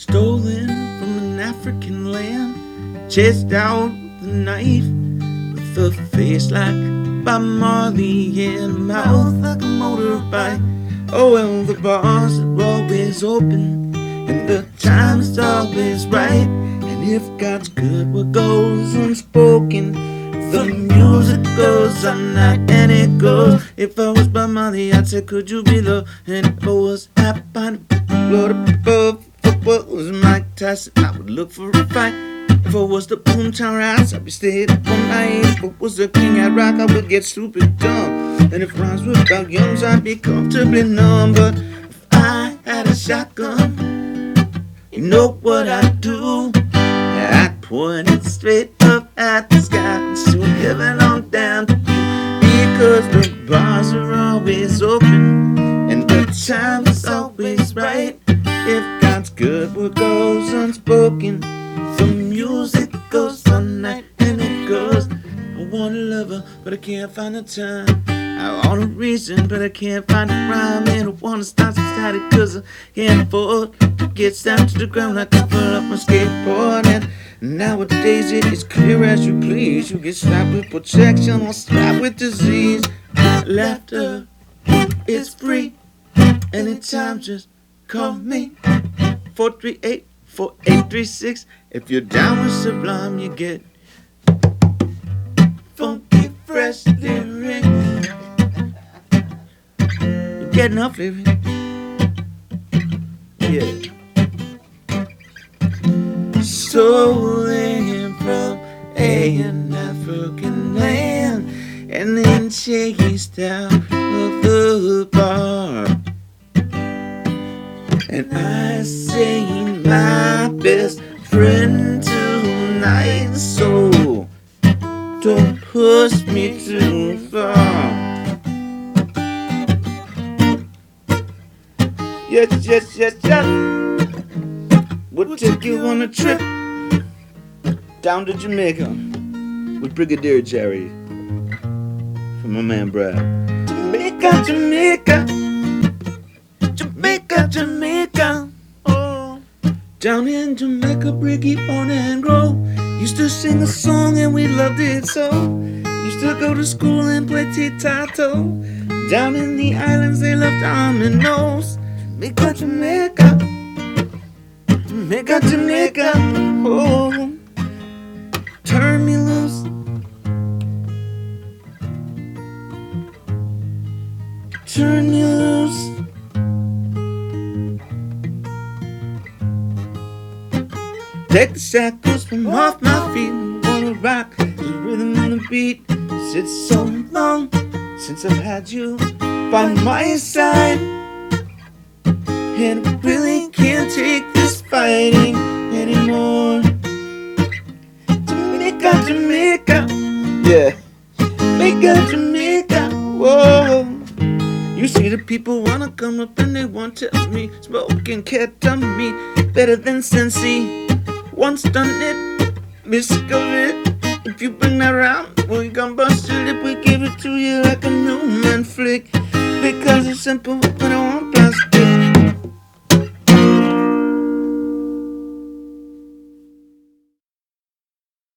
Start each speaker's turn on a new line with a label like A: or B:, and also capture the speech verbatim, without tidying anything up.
A: stolen from an African land, chased out the knife with a face like Bob Marley and a mouth like a motorbike. Oh well, the bars are always open and the time is always right. And if God's good, what goes unspoken, the music goes on night and it goes. If I was Bob Marley, I'd say, could you be love? And if I was happy, blood above. What was Mike Tyson? I would look for a fight. If I was the Boomtown Rats, I'd be staying up all night. If I was the king I'd rock, I would get stupid dumb. And if rhymes were about youngs, I'd be comfortably numb. But if I had a shotgun, you know what I'd do? I'd point it straight up at the sky and shoot heaven on down to you. Because the bars are always open and the time is always right. If God's good, what goes unspoken, the music goes on night and it goes. I want a lover, but I can't find the time. I want a reason, but I can't find a rhyme. And I wanna start some static, cause I can't afford to get down to the ground. I can pull up my skateboard. And nowadays it is clear as you please. You get slapped with protection or slapped with disease. Laughter is free. Anytime, just call me. four three eight, four eight three six. If you're down with Sublime, you get funky, fresh lyrics. You get enough lyrics. Yeah. Stolen from an African land and then chased out of the bar. And I say my best friend tonight, so don't push me too far. Yes, yes, yes, yes. We'll take you on a trip down to Jamaica with Brigadier Jerry from my man Brad. Jamaica, Jamaica, Jamaica, Jamaica. Oh, down in Jamaica, Briggy on and grow. Used to sing a song and we loved it so. Used to go to school and play tic-tac-toe. Down in the islands they loved dominoes. Jamaica, Jamaica, Jamaica, Jamaica. Oh, turn me loose. Turn you loose. Take the shackles from off my feet. Wanna rock the rhythm and the beat. 'Cause it's so long since I've had you by my side, and I really can't take this fighting anymore. Jamaica, Jamaica, yeah, Jamaica, Jamaica, whoa. You see the people wanna come up and they want to tell me smoking ketamine better than Sensi. Once done it, discover it. If you bring that around, we gon' bust your lip. We give it to you like a Newman flick. Because it's simple, but I